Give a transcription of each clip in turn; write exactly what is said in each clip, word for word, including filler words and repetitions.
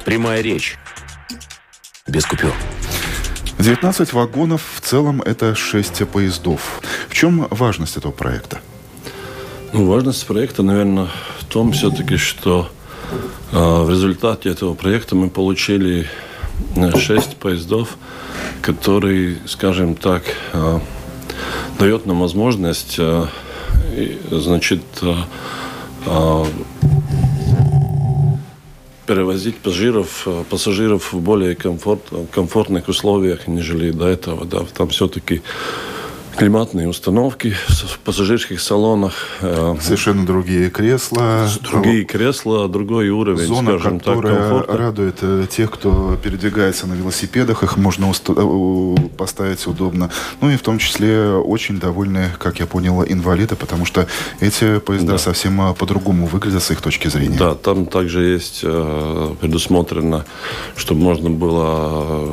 Прямая речь. Без купюр. девятнадцать вагонов, в целом это шесть поездов. В чем важность этого проекта? Ну, важность проекта, наверное, в том все-таки, что э, в результате этого проекта мы получили шесть поездов, которые, скажем так, э, дает нам возможность, э, значит, э, э, перевозить пассажиров, пассажиров в более комфорт, комфортных условиях, нежели до этого. Да. Там все-таки климатные установки в пассажирских салонах. Совершенно другие кресла. Другие кресла, другой уровень, зона, скажем так, комфорта. комфорта. Радует тех, кто передвигается на велосипедах. Их можно уст... поставить удобно. Ну и в том числе очень довольны, как я понял, инвалиды, потому что эти поезда да. совсем по-другому выглядят с их точки зрения. Да, там также есть предусмотрено, чтобы можно было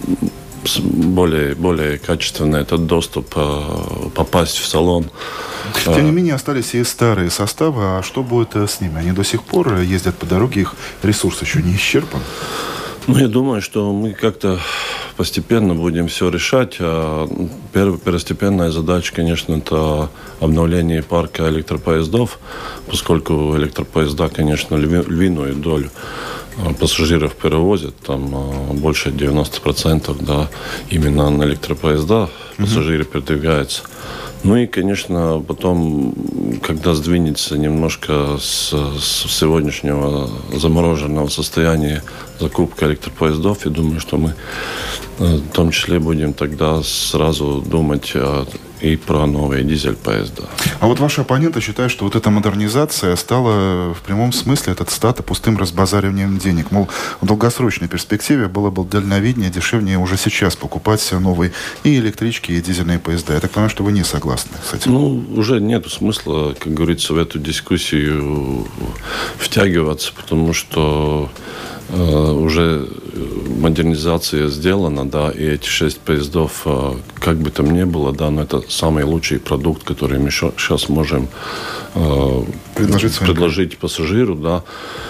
более, более качественно этот доступ попасть в салон. Тем не менее, остались и старые составы. А что будет с ними? Они до сих пор ездят по дороге, их ресурс еще не исчерпан? Ну, я думаю, что мы как-то постепенно будем все решать. Первая первостепенная задача, конечно, это обновление парка электропоездов, поскольку электропоезда, конечно, львиную долю пассажиров перевозят, там больше девяносто процентов, да, именно на электропоезда пассажиры mm-hmm. передвигаются. Ну и, конечно, потом, когда сдвинется немножко с, с сегодняшнего замороженного состояния закупка электропоездов, я думаю, что мы в том числе будем тогда сразу думать и про новые дизель-поезда. А вот ваши оппоненты считают, что вот эта модернизация стала в прямом смысле этот стата пустым разбазариванием денег. Мол, в долгосрочной перспективе было бы дальновиднее, дешевнее уже сейчас покупать новые и электрички, и дизельные поезда. Я так понимаю, что вы не согласны с этим. Ну, уже нет смысла, как говорится, в эту дискуссию втягиваться, потому что э, уже модернизация сделана, да, и эти шесть поездов, э, как бы там ни было, да, но это самый лучший продукт, который мы сейчас можем э, предложить, предложить пассажиру, да.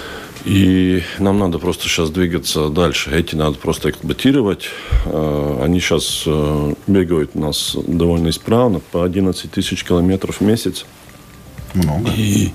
И нам надо просто сейчас двигаться дальше. Эти надо просто эксплуатировать. Они сейчас бегают у нас довольно исправно, по одиннадцать тысяч километров в месяц. Много. И,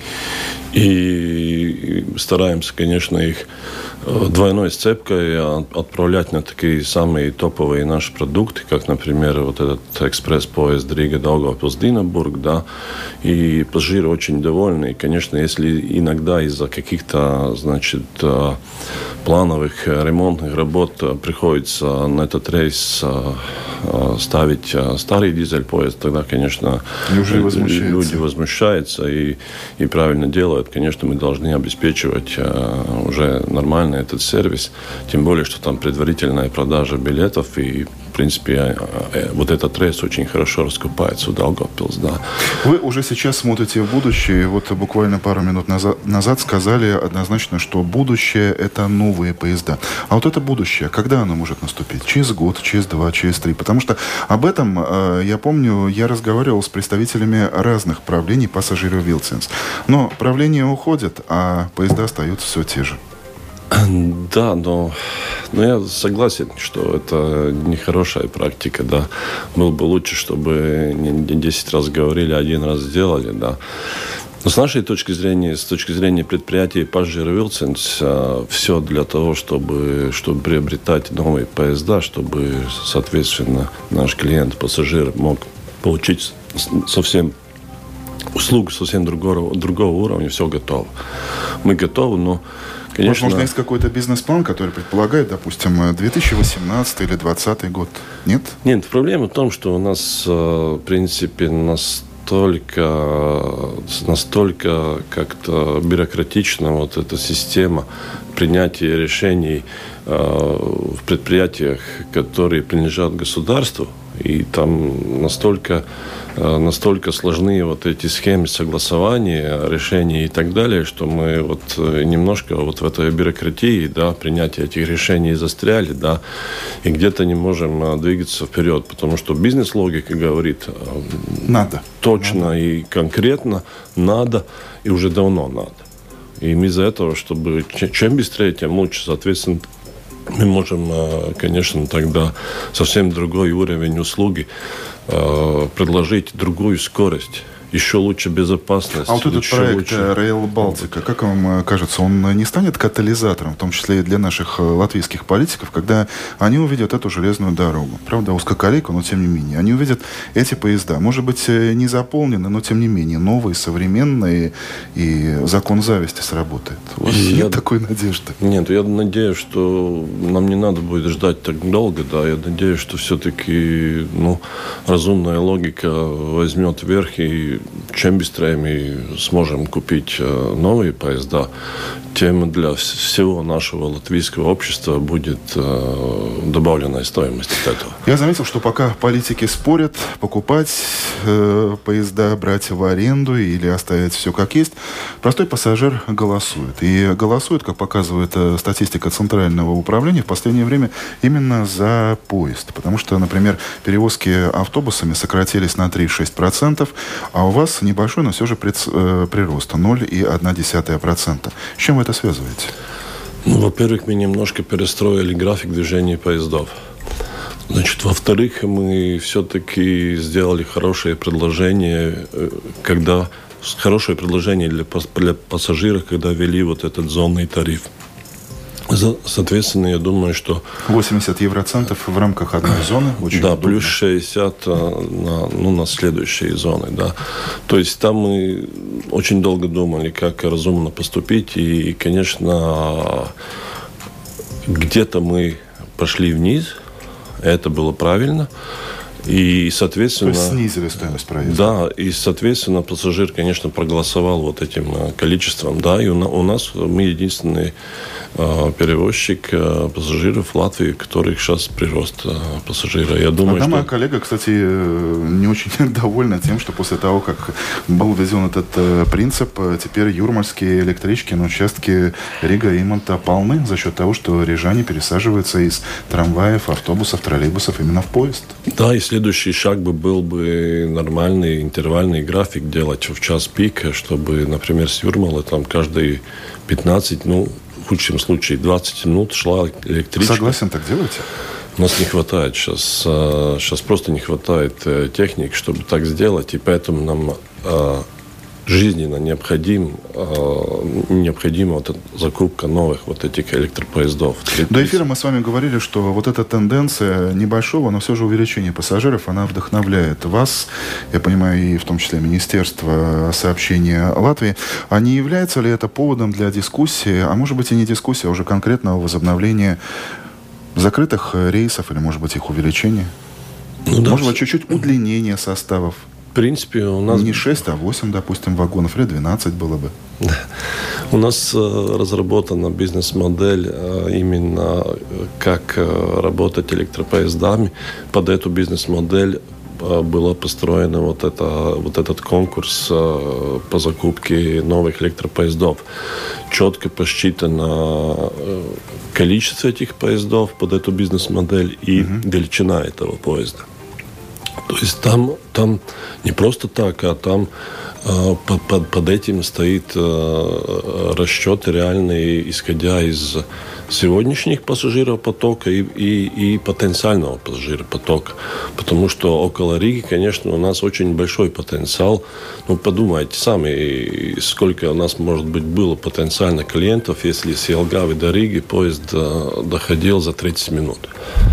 и стараемся, конечно, их двойной сцепкой отправлять на такие самые топовые наши продукты, как, например, вот этот экспресс-поезд Рига-Даугавпилс-Динабург, да, и пассажиры очень довольны. И, конечно, если иногда из-за каких-то, значит, плановых ремонтных работ приходится на этот рейс ставить старый дизель-поезд, тогда, конечно, люди возмущаются и, и правильно делают. Конечно, мы должны обеспечивать уже нормально этот сервис, тем более, что там предварительная продажа билетов, и, в принципе, вот этот рейс очень хорошо раскупается у Даугавпилс, да. Вы уже сейчас смотрите в будущее. Вот буквально пару минут назад, назад сказали однозначно, что будущее – это новые поезда. А вот это будущее, когда оно может наступить? Через год, через два, через три? Потому что об этом, я помню, я разговаривал с представителями разных правлений пассажиров Вилценс. Но правления уходят, а поезда остаются все те же. Да, но, но я согласен, что это нехорошая практика, да. Было бы лучше, чтобы не десять раз говорили, один раз сделали, да. Но с нашей точки зрения, с точки зрения предприятия Пассажир Вилценс, все для того, чтобы, чтобы приобретать новые поезда, чтобы, соответственно, наш клиент, пассажир мог получить совсем услугу совсем другого, другого уровня, все готово. Мы готовы, но конечно... Возможно, есть какой-то бизнес-план, который предполагает, допустим, две тысячи восемнадцатый или двадцатый год. Нет? Нет, проблема в том, что у нас, в принципе, настолько, настолько как-то бюрократична вот эта система принятия решений в предприятиях, которые принадлежат государству. И там настолько, настолько сложны вот эти схемы согласования, решений и так далее, что мы вот немножко вот в этой бюрократии, да, принятия этих решений застряли, да, и где-то не можем двигаться вперед, потому что бизнес-логика говорит надо. Точно надо. И конкретно надо, и уже давно надо. И из-за этого, чтобы чем быстрее, тем лучше. Соответственно, мы можем, конечно, тогда совсем другой уровень услуги предложить, другую скорость. Еще лучше безопасность. А вот этот проект лучше... Rail Baltica, как вам кажется, он не станет катализатором, в том числе и для наших латвийских политиков, когда они увидят эту железную дорогу? Правда, узкоколейку, но тем не менее. Они увидят эти поезда. Может быть, не заполнены, но тем не менее. Новые, современные, и закон зависти сработает. У вас я... нет такой надежды? Нет, я надеюсь, что нам не надо будет ждать так долго. Да. Я надеюсь, что все-таки ну, разумная логика возьмет верх, и чем быстрее мы сможем купить новые поезда, тем для всего нашего латвийского общества будет добавленная стоимость от этого. Я заметил, что пока политики спорят, покупать э, поезда, брать в аренду или оставить все как есть, простой пассажир голосует. И голосует, как показывает статистика Центрального управления, в последнее время именно за поезд. Потому что, например, перевозки автобусами сократились на три целых шесть десятых процента, а у вас небольшой, но все же прирост ноль целых одна десятая процента. С чем вы это связываете? Ну, во-первых, мы немножко перестроили график движения поездов. Значит, во-вторых, мы все-таки сделали хорошее предложение, когда хорошее предложение для, для пассажиров, когда ввели вот этот зонный тариф. Соответственно, я думаю, что... восемьдесят евроцентов в рамках одной зоны. Очень да, удобно. Плюс шестьдесят на, ну, на следующие зоны. Да. То есть там мы очень долго думали, как разумно поступить. И, конечно, где-то мы пошли вниз. Это было правильно. И, соответственно... То есть снизили стоимость проезда. Да, и, соответственно, пассажир, конечно, проголосовал вот этим количеством. Да, и у, у нас мы единственный э, перевозчик э, пассажиров в Латвии, которых сейчас прирост э, пассажира. Я думаю, Одна что... моя коллега, кстати, не очень довольна тем, что после того, как был введен этот э, принцип, теперь юрмальские электрички на участке Рига-Иманта полны за счет того, что рижане пересаживаются из трамваев, автобусов, троллейбусов именно в поезд. Да, и следующий шаг бы был бы нормальный интервальный график делать в час пик, чтобы, например, с Юрмалы там каждые пятнадцать, ну, в худшем случае двадцать минут шла электричка. Согласен, так делайте? У нас не хватает сейчас. Сейчас просто не хватает техник, чтобы так сделать, и поэтому нам жизненно необходим, необходима вот закупка новых вот этих электропоездов. До эфира мы с вами говорили, что вот эта тенденция небольшого, но все же увеличения пассажиров, она вдохновляет вас, я понимаю, и в том числе Министерство сообщения Латвии. А не является ли это поводом для дискуссии, а может быть и не дискуссии, а уже конкретного возобновления закрытых рейсов или, может быть, их увеличения? Ну, да, может быть, чуть-чуть удлинение составов? В принципе, у нас... Не шесть, а восемь, допустим, вагонов, или двенадцать было бы. У нас э, разработана бизнес-модель э, именно как э, работать электропоездами. Под эту бизнес-модель э, была построена вот, это, вот этот конкурс э, по закупке новых электропоездов. Четко посчитано э, количество этих поездов под эту бизнес-модель и угу. величина этого поезда. То есть там, там не просто так, а там э, под, под, под этим стоит э, расчеты реальные, исходя из сегодняшних пассажиров потока и, и, и потенциального пассажиропотока. Потому что около Риги, конечно, у нас очень большой потенциал. Ну, подумайте сами, сколько у нас, может быть, было потенциально клиентов, если с Елгавы до Риги поезд э, доходил за тридцать минут.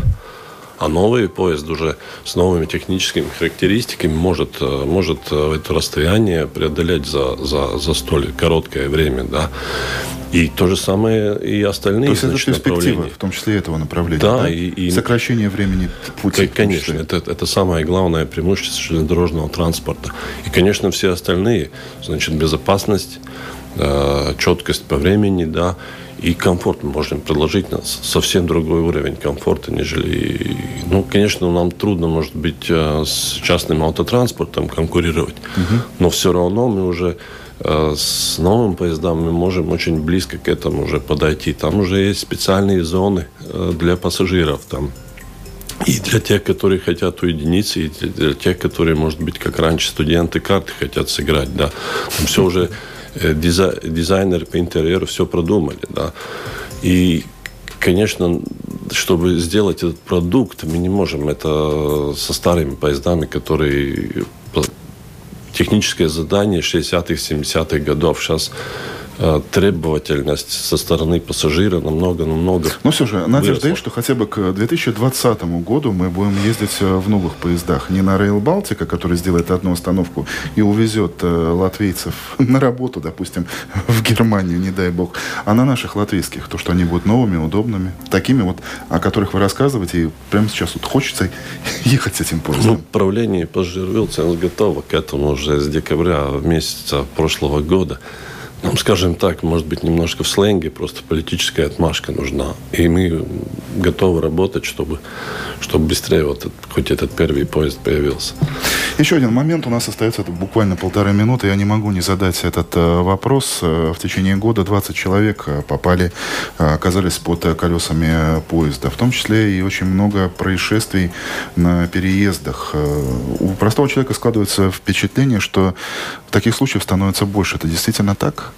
А новый поезд уже с новыми техническими характеристиками может, может это расстояние преодолеть за, за, за столь короткое время. Да? И то же самое и остальные. То есть это перспектива, в том числе этого направления. Да, да? И, и сокращение времени пути. Конечно, это, это самое главное преимущество железнодорожного транспорта. И, конечно, все остальные, значит, безопасность, четкость по времени, да, и комфорт мы можем предложить на совсем другой уровень комфорта, нежели... Ну, конечно, нам трудно, может быть, с частным автотранспортом конкурировать, угу. но все равно мы уже с новым поездом мы можем очень близко к этому уже подойти. Там уже есть специальные зоны для пассажиров, там и для тех, которые хотят уединиться, и для тех, которые, может быть, как раньше, студенты карты хотят сыграть, да. Там все уже дизайнеры по интерьеру все продумали, да. И, конечно, чтобы сделать этот продукт, мы не можем это со старыми поездами, которые техническое задание шестидесятых, семидесятых годов. Сейчас требовательность со стороны пассажира намного-намного. Но все же, надежда есть, что хотя бы к две тысячи двадцатому году мы будем ездить в новых поездах. Не на Rail Baltica, который сделает одну остановку и увезет латвийцев на работу, допустим, в Германию, не дай бог, а на наших латвийских. То, что они будут новыми, удобными, такими вот, о которых вы рассказываете, и прямо сейчас вот хочется ехать с этим поездом. Ну, правление пассажир Vilciens готово к этому уже с декабря месяца прошлого года. Нам, скажем так, может быть, немножко в сленге, просто политическая отмашка нужна. И мы готовы работать, чтобы, чтобы быстрее вот этот, хоть этот первый поезд появился. Еще один момент. У нас остается буквально полторы минуты. Я не могу не задать этот э, вопрос. В течение года двадцать человек попали, э, оказались под колесами поезда. В том числе и очень много происшествий на переездах. У простого человека складывается впечатление, что таких случаев становится больше. Это действительно так?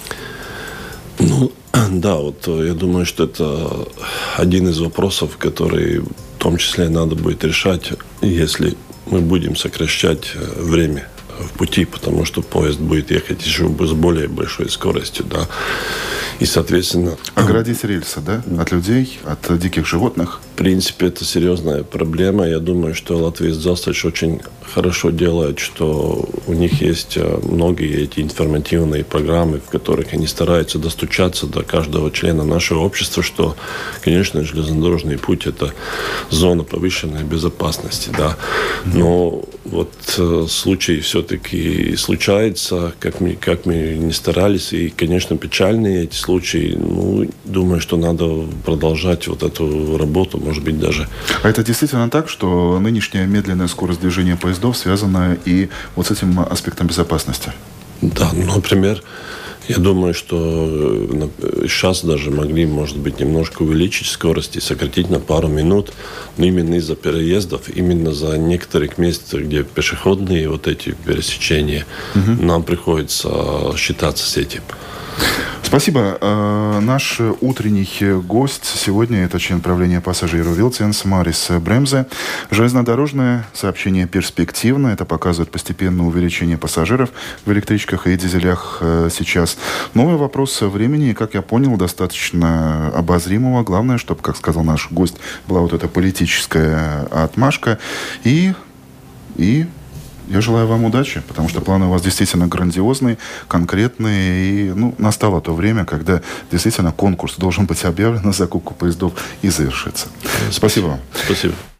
Ну, да, вот я думаю, что это один из вопросов, который в том числе надо будет решать, если мы будем сокращать время в пути, потому что поезд будет ехать еще с более большой скоростью, да. И, соответственно... Оградить рельсы, да? От людей, от диких животных? В принципе, это серьезная проблема. Я думаю, что Латвийс Дzelzceļš очень хорошо делает, что у них есть многие эти информативные программы, в которых они стараются достучаться до каждого члена нашего общества, что, конечно, железнодорожный путь – это зона повышенной безопасности, да. Но вот случай все-таки случается, как мы, как мы не старались, и, конечно, печальные эти случаи. Ну, думаю, что надо продолжать вот эту работу, может быть, даже. А это действительно так, что нынешняя медленная скорость движения поездов связана и вот с этим аспектом безопасности? Да, ну, например, я думаю, что сейчас даже могли, может быть, немножко увеличить скорость и сократить на пару минут, но именно из-за переездов, именно за некоторых мест, где пешеходные вот эти пересечения, угу. нам приходится считаться с этим. Спасибо. Наш утренний гость сегодня – это член правления пассажиров Vilciens Марис Бремзе. Железнодорожное сообщение перспективно. Это показывает постепенное увеличение пассажиров в электричках и дизелях сейчас. Новый вопрос времени, и, как я понял, достаточно обозримого. Главное, чтобы, как сказал наш гость, была вот эта политическая отмашка. И... и Я желаю вам удачи, потому что планы у вас действительно грандиозные, конкретные. И ну, настало то время, когда действительно конкурс должен быть объявлен на закупку поездов и завершиться. Спасибо вам. Спасибо.